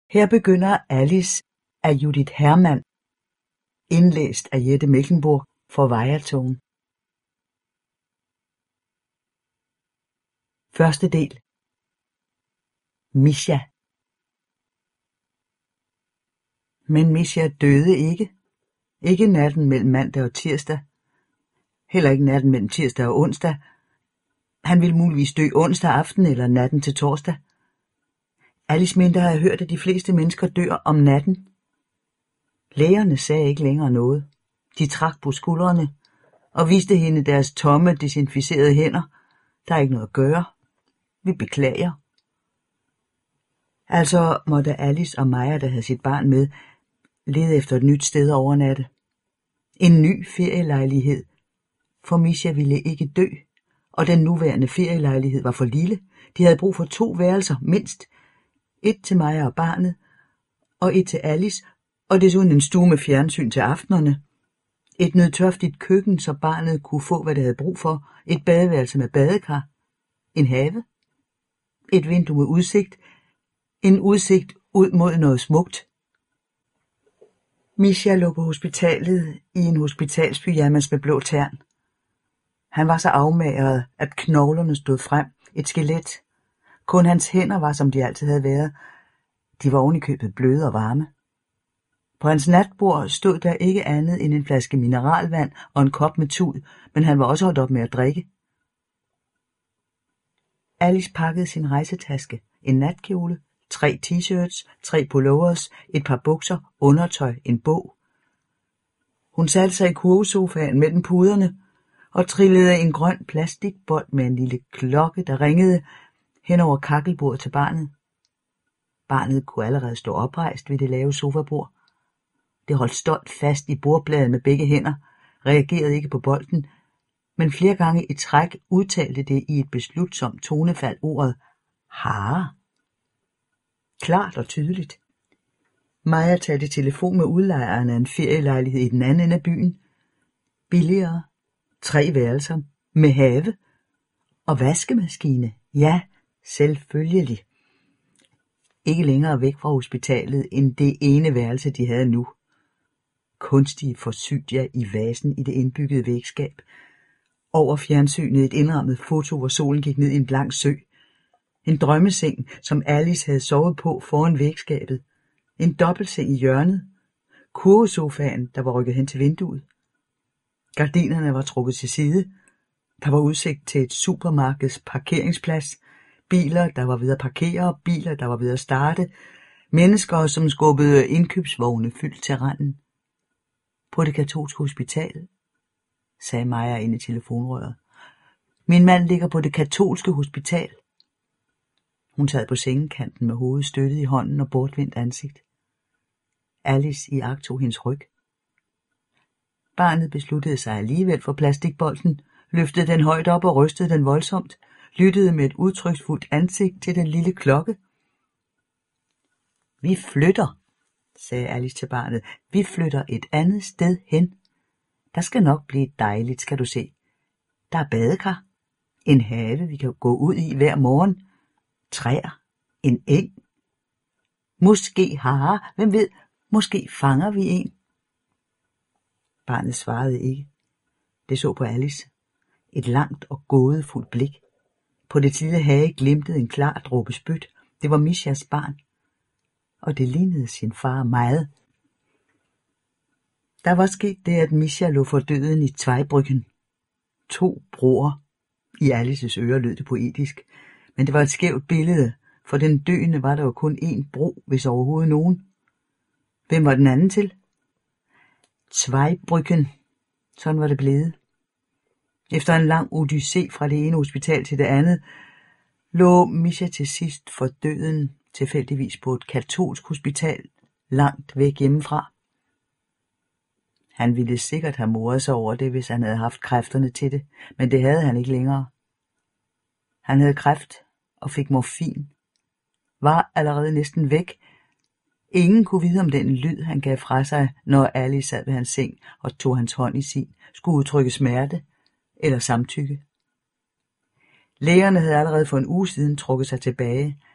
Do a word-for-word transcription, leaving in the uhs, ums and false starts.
Her begynder Alice af Judith Hermann, indlæst af Jette Mechlenburg for Vejatone. Første del. Mischa. Men Mischa døde ikke. Ikke natten mellem mandag og tirsdag. Heller ikke natten mellem tirsdag og onsdag. Han ville muligvis dø onsdag aften eller natten til torsdag. Alice mente at have hørt, at de fleste mennesker dør om natten. Lægerne sagde ikke længere noget. De trak på skuldrene og viste hende deres tomme, desinficerede hænder. Der er ikke noget at gøre. Vi beklager. Altså måtte Alice og Maja, der havde sit barn med, lede efter et nyt sted at overnatte. En ny ferielejlighed, for Mischa ville ikke dø, og den nuværende ferielejlighed var for lille. De havde brug for to værelser, mindst. Et til Maja og barnet, og et til Alice, og desuden en stue med fjernsyn til aftenerne. Et nødtørftigt køkken, så barnet kunne få, hvad det havde brug for. Et badeværelse med badekar. En have. Et vindue med udsigt. En udsigt ud mod noget smukt. Mischa lå på hospitalet i en hospitalspyjamas med blå tern. Han var så afmagret, at knoglerne stod frem. Et skelet. Kun hans hænder var, som de altid havde været. De var ovenikøbet bløde og varme. På hans natbord stod der ikke andet end en flaske mineralvand og en kop med tud, men han var også holdt op med at drikke. Alice pakkede sin rejsetaske, en natkjole, tre t-shirts, tre pullovers, et par bukser, undertøj, en bog. Hun satte sig i kurvesofaen mellem puderne og trillede en grøn plastikbold med en lille klokke, der ringede hen over kakkelbordet til barnet. Barnet kunne allerede stå oprejst ved det lave sofabord. Det holdt stolt fast i bordbladet med begge hænder, reagerede ikke på bolden, men flere gange i træk udtalte det i et beslutsomt tonefald ordet hare. Klart og tydeligt. Maja talte telefon med udlejeren af en ferielejlighed i den anden ende af byen. Billigere, tre værelser, med have og vaskemaskine. Ja, selvfølgelig. Ikke længere væk fra hospitalet end det ene værelse, de havde nu. Kunstige forsydia i vasen i det indbyggede vægskab. Over fjernsynet et indrammet foto, hvor solen gik ned i en blank sø. En drømmeseng, som Alice havde sovet på foran vægskabet. En dobbeltseng i hjørnet. Kurvesofaen, der var rykket hen til vinduet. Gardinerne var trukket til side. Der var udsigt til et supermarkeds parkeringsplads. Biler, der var ved at parkere, biler, der var ved at starte. Mennesker, som skubbede indkøbsvogne fyldt til randen. På det katolske hospital, sagde Maja ind i telefonrøret. Min mand ligger på det katolske hospital. Hun sad på sengekanten med hovedet støttet i hånden og bortvendt ansigt. Alice iagttog hendes ryg. Barnet besluttede sig alligevel for plastikbolden, løftede den højt op og rystede den voldsomt, lyttede med et udtryksfuldt ansigt til den lille klokke. Vi flytter, sagde Alice til barnet. Vi flytter et andet sted hen. Der skal nok blive dejligt, skal du se. Der er badekar, en have, vi kan gå ud i hver morgen, træer, en eng. Måske hare, hvem ved, måske fanger vi en. Barnet svarede ikke. Det så på Alice. Et langt og gådefuldt blik. På det lille hage glimtede en klar dråbe spyt. Det var Mischas barn. Og det lignede sin far meget. Der var sket det, at Mischa lå for døden i Zweibrücken. To broer. I Alices ører lød det poetisk. Men det var et skævt billede. For den døende var der jo kun én bro, hvis overhovedet nogen. Hvem var den anden til? Zweibrücken. Sådan var det blevet. Efter en lang odyssé fra det ene hospital til det andet, lå Mischa til sidst for døden tilfældigvis på et katolsk hospital, langt væk hjemmefra. Han ville sikkert have moret sig over det, hvis han havde haft kræfterne til det, men det havde han ikke længere. Han havde kræft og fik morfin, var allerede næsten væk. Ingen kunne vide, om den lyd, han gav fra sig, når Alice sad ved hans seng og tog hans hånd i sin, skulle udtrykke smerte eller samtykke. Lægerne havde allerede for en uge siden trukket sig tilbage.